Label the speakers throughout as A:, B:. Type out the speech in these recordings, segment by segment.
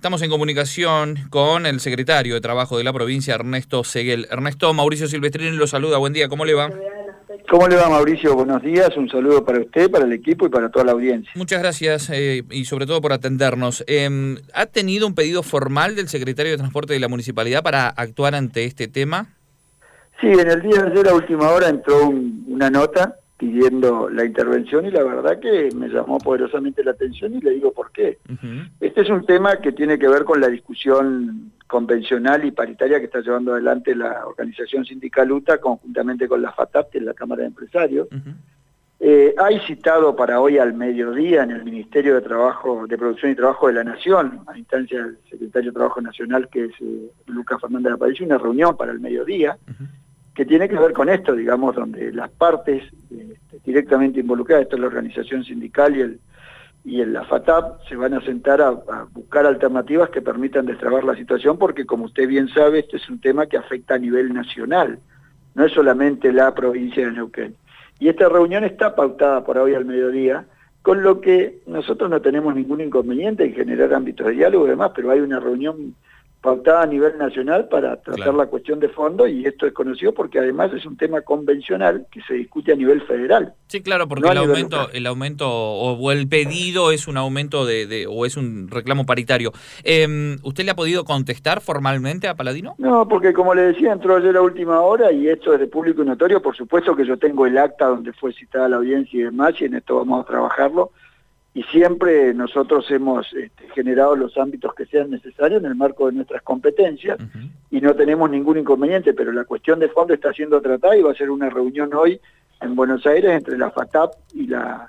A: Estamos en comunicación con el secretario de Trabajo de la provincia, Ernesto Seguel. Ernesto, Mauricio Silvestrini lo saluda. Buen día, ¿cómo le va?
B: ¿Cómo le va, Mauricio? Buenos días, un saludo para usted, para el equipo y para toda la audiencia.
A: Muchas gracias y sobre todo por atendernos. ¿Ha tenido un pedido formal del secretario de Transporte de la Municipalidad para actuar ante este tema?
B: Sí, en el día de ayer a última hora entró una nota pidiendo la intervención y la verdad que me llamó poderosamente la atención y le digo por qué. Este es un tema que tiene que ver con la discusión convencional y paritaria que está llevando adelante la organización sindical UTA conjuntamente con la FATAP, que es la Cámara de Empresarios. Hay citado para hoy al mediodía en el Ministerio de Trabajo, de Producción y Trabajo de la Nación, a instancia del Secretario de Trabajo Nacional, que es Lucas Fernández Aparicio, una reunión para el mediodía, que tiene que ver con esto, digamos, donde las partes directamente involucradas, esto es la organización sindical y la FATAP, se van a sentar a buscar alternativas que permitan destrabar la situación, porque como usted bien sabe, este es un tema que afecta a nivel nacional, no es solamente la provincia de Neuquén. Y esta reunión está pautada por hoy al mediodía, con lo que nosotros no tenemos ningún inconveniente en generar ámbitos de diálogo y demás, pero hay una reunión pautada a nivel nacional para tratar la cuestión de fondo, y esto es conocido porque además es un tema convencional que se discute a nivel federal.
A: Sí, claro, porque
B: no
A: el aumento o el pedido es un aumento o es un reclamo paritario. ¿Usted le ha podido contestar formalmente a Paladino?
B: No, porque como le decía, entró ayer a última hora y esto es de público y notorio. Por supuesto que yo tengo el acta donde fue citada la audiencia y demás, y en esto vamos a trabajarlo. Y siempre nosotros hemos generado los ámbitos que sean necesarios en el marco de nuestras competencias, y no tenemos ningún inconveniente, pero la cuestión de fondo está siendo tratada y va a ser una reunión hoy en Buenos Aires entre la FATAP y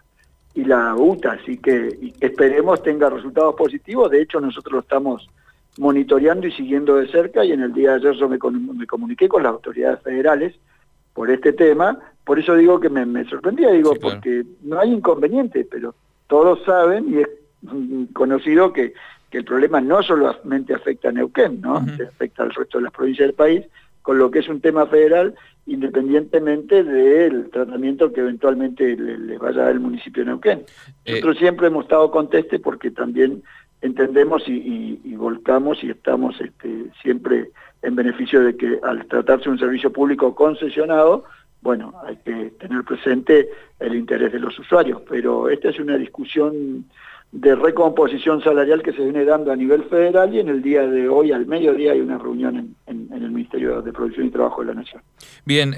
B: la UTA, así que esperemos tenga resultados positivos. De hecho, nosotros lo estamos monitoreando y siguiendo de cerca, y en el día de ayer yo me comuniqué con las autoridades federales por este tema. Por eso digo que me sorprendía, sí, claro, porque no hay inconveniente, pero todos saben y es conocido que el problema no solamente afecta a Neuquén, ¿no? Afecta al resto de las provincias del país, con lo que es un tema federal, independientemente del tratamiento que eventualmente le vaya a dar el municipio de Neuquén. Nosotros siempre hemos estado contestes porque también entendemos y volcamos y estamos siempre en beneficio de que al tratarse de un servicio público concesionado, bueno, hay que tener presente el interés de los usuarios, pero esta es una discusión de recomposición salarial que se viene dando a nivel federal, y en el día de hoy, al mediodía, hay una reunión en el Ministerio de Producción y Trabajo de la Nación.
A: Bien,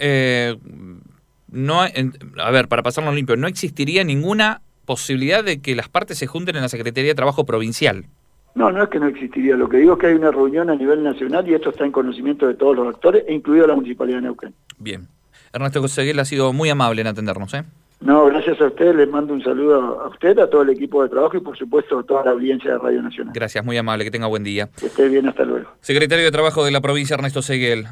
A: a ver, para pasarnos limpio, ¿no existiría ninguna posibilidad de que las partes se junten en la Secretaría de Trabajo Provincial?
B: No, no es que no existiría, lo que digo es que hay una reunión a nivel nacional y esto está en conocimiento de todos los actores, incluido la Municipalidad de Neuquén.
A: Bien. Ernesto Seguel ha sido muy amable en atendernos,
B: No, gracias a usted, les mando un saludo a usted, a todo el equipo de trabajo y por supuesto a toda la audiencia de Radio Nacional.
A: Gracias, muy amable, que tenga buen día.
B: Que esté bien, hasta luego.
A: Secretario de Trabajo de la provincia, Ernesto Seguel.